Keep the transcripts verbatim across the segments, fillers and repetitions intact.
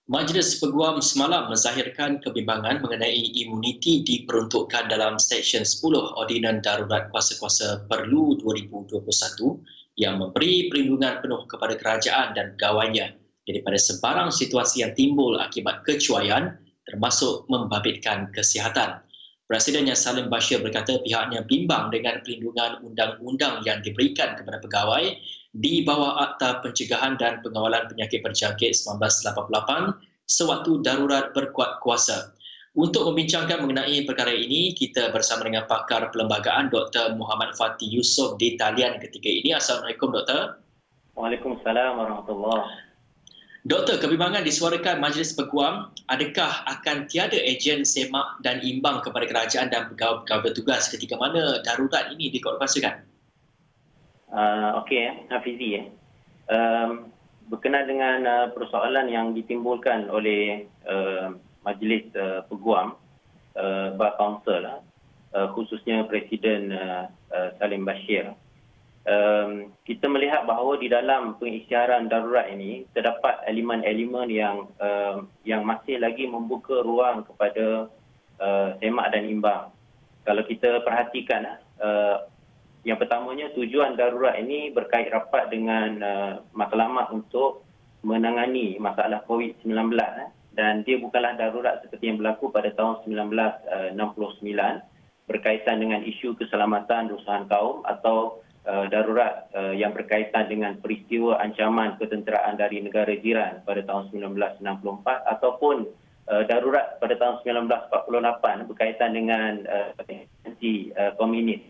Majlis Peguam semalam menzahirkan kebimbangan mengenai imuniti diperuntukkan dalam Seksyen sepuluh Ordinan Darurat Kuasa-Kuasa Perlu dua ribu dua puluh satu yang memberi perlindungan penuh kepada kerajaan dan pegawainya daripada sebarang situasi yang timbul akibat kecuaian termasuk membabitkan kesihatan. Presidennya Salim Bashir berkata pihaknya bimbang dengan perlindungan undang-undang yang diberikan kepada pegawai di bawah Akta Pencegahan dan Pengawalan Penyakit Berjangkit seribu sembilan ratus lapan puluh lapan sewaktu darurat berkuat kuasa. Untuk membincangkan mengenai perkara ini, kita bersama dengan pakar perlembagaan Doktor Muhammad Fati Yusof di talian ketika ini. Assalamualaikum Doktor. Waalaikumsalam warahmatullahi. Doktor, kebimbangan disuarakan Majlis Peguam, adakah akan tiada ejen semak dan imbang kepada kerajaan dan pegawai-pegawai bertugas ketika mana darurat ini dikuatkuasakan? Uh, Okey, Hafizi. Eh. Um, berkenaan dengan uh, persoalan yang ditimbulkan oleh uh, Majlis uh, Peguam, uh, Bar Kaunsil, uh, khususnya Presiden uh, uh, Salim Bashir, um, kita melihat bahawa di dalam pengisytiharan darurat ini terdapat elemen-elemen yang uh, yang masih lagi membuka ruang kepada uh, semak dan imbang. Kalau kita perhatikan, uh, yang pertamanya, tujuan darurat ini berkait rapat dengan uh, matlamat untuk menangani masalah COVID sembilan belas, eh, dan dia bukanlah darurat seperti yang berlaku pada tahun seribu sembilan ratus enam puluh sembilan berkaitan dengan isu keselamatan rusahan kaum atau uh, darurat uh, yang berkaitan dengan peristiwa ancaman ketenteraan dari negara jiran pada tahun seribu sembilan ratus enam puluh empat ataupun uh, darurat pada tahun seribu sembilan ratus empat puluh lapan berkaitan dengan uh, anti uh, komunis.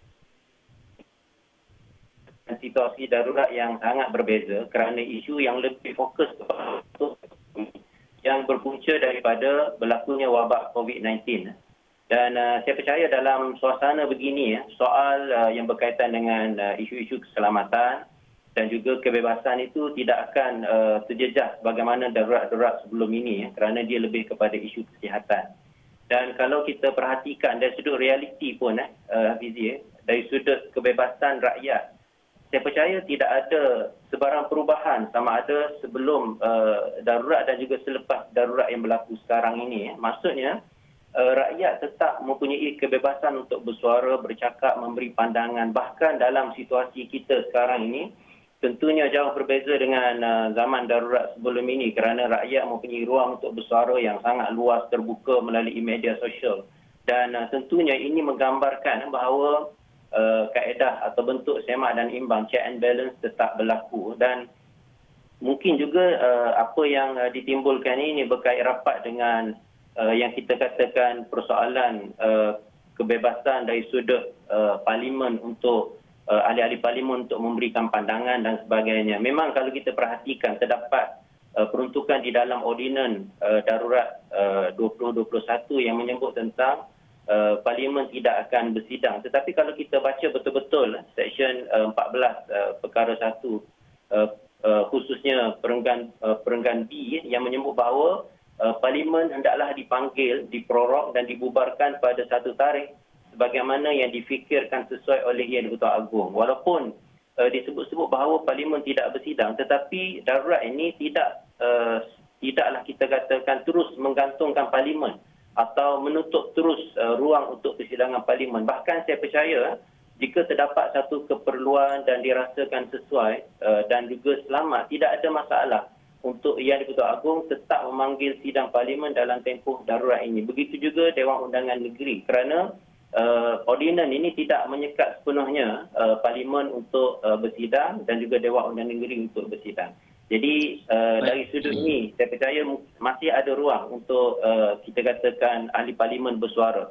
Situasi darurat yang sangat berbeza kerana isu yang lebih fokus yang berpunca daripada berlakunya wabak COVID sembilan belas. Dan uh, saya percaya dalam suasana begini, ya, soal uh, yang berkaitan dengan uh, isu-isu keselamatan dan juga kebebasan itu tidak akan uh, terjejas bagaimana darurat-darurat sebelum ini, ya, kerana dia lebih kepada isu kesihatan. Dan kalau kita perhatikan dari sudut realiti pun, eh, uh, Hafizi, eh, dari sudut kebebasan rakyat, saya percaya tidak ada sebarang perubahan sama ada sebelum uh, darurat dan juga selepas darurat yang berlaku sekarang ini. Maksudnya, uh, rakyat tetap mempunyai kebebasan untuk bersuara, bercakap, memberi pandangan. Bahkan dalam situasi kita sekarang ini, tentunya jauh berbeza dengan uh, zaman darurat sebelum ini kerana rakyat mempunyai ruang untuk bersuara yang sangat luas, terbuka melalui media sosial. Dan uh, tentunya ini menggambarkan bahawa Uh, kaedah atau bentuk semak dan imbang, check and balance tetap berlaku. Dan mungkin juga uh, apa yang uh, ditimbulkan ini berkait rapat dengan uh, yang kita katakan persoalan uh, kebebasan dari sudut uh, parlimen untuk uh, ahli-ahli parlimen untuk memberikan pandangan dan sebagainya. Memang kalau kita perhatikan terdapat uh, peruntukan di dalam ordinan uh, darurat uh, dua ribu dua puluh satu yang menyebut tentang Uh, parlimen tidak akan bersidang. Tetapi kalau kita baca betul-betul Seksyen uh, empat belas uh, perkara satu, uh, uh, khususnya perenggan, uh, perenggan B yang menyebut bahawa uh, parlimen hendaklah dipanggil, diprorok dan dibubarkan pada satu tarikh sebagaimana yang difikirkan sesuai oleh Yang di-Pertuan Agong. Walaupun uh, disebut-sebut bahawa parlimen tidak bersidang, tetapi darurat ini tidak uh, tidaklah kita katakan terus menggantungkan parlimen atau menutup terus uh, ruang untuk persidangan parlimen. Bahkan saya percaya jika terdapat satu keperluan dan dirasakan sesuai uh, dan juga selamat, tidak ada masalah untuk Yang di-Pertuan Agong tetap memanggil sidang parlimen dalam tempoh darurat ini. Begitu juga Dewan Undangan Negeri kerana uh, ordinan ini tidak menyekat sepenuhnya uh, parlimen untuk uh, bersidang dan juga Dewan Undangan Negeri untuk bersidang. Jadi uh, dari sudut ini, saya percaya masih ada ruang untuk uh, kita katakan ahli parlimen bersuara.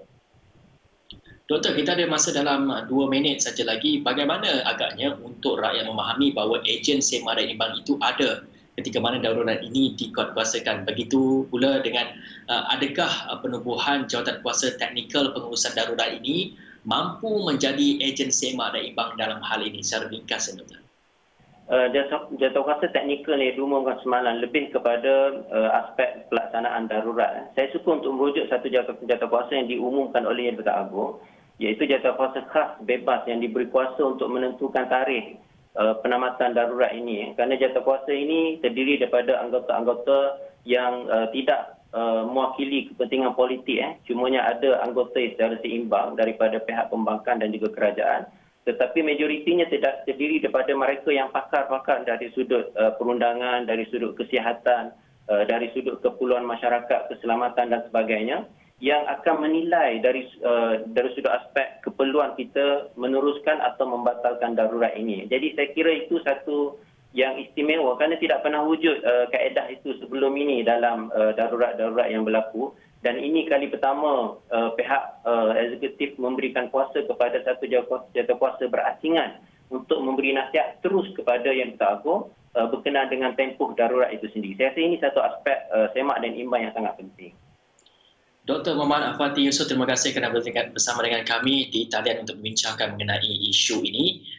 Doktor, kita ada masa dalam dua minit saja lagi. Bagaimana agaknya untuk rakyat memahami bahawa ejen semak dan imbang itu ada ketika mana darurat ini dikuatkuasakan? Begitu pula dengan uh, adakah uh, penubuhan jawatan kuasa teknikal pengurusan darurat ini mampu menjadi ejen semak dan imbang dalam hal ini? Secara ringkas, Doktor. Uh, Jawatankuasa teknikal yang diumumkan semalam lebih kepada uh, aspek pelaksanaan darurat. Saya suka untuk merujuk satu jawatankuasa yang diumumkan oleh Yang di-Pertuan Agong, iaitu jawatankuasa khas bebas yang diberi kuasa untuk menentukan tarikh uh, penamatan darurat ini. Kerana jawatankuasa ini terdiri daripada anggota-anggota yang uh, tidak uh, mewakili kepentingan politik. Eh. Cumanya ada anggota secara seimbang daripada pihak pembangkang dan juga kerajaan. Tetapi majoritinya tidak terdiri daripada mereka yang pakar-pakar dari sudut uh, perundangan, dari sudut kesihatan, uh, dari sudut keperluan masyarakat, keselamatan dan sebagainya, yang akan menilai dari uh, dari sudut aspek keperluan kita meneruskan atau membatalkan darurat ini. Jadi saya kira itu satu yang istimewa kerana tidak pernah wujud uh, kaedah itu sebelum ini dalam uh, darurat-darurat yang berlaku, dan ini kali pertama uh, pihak uh, eksekutif memberikan kuasa kepada satu jawatankuasa berasingan untuk memberi nasihat terus kepada yang bertanggung uh, berkenaan dengan tempoh darurat itu sendiri. Saya rasa ini satu aspek uh, semak dan imbang yang sangat penting. Doktor Muhammad Afati Yusof, terima kasih kerana bertingkat bersama dengan kami di talian untuk membincangkan mengenai isu ini.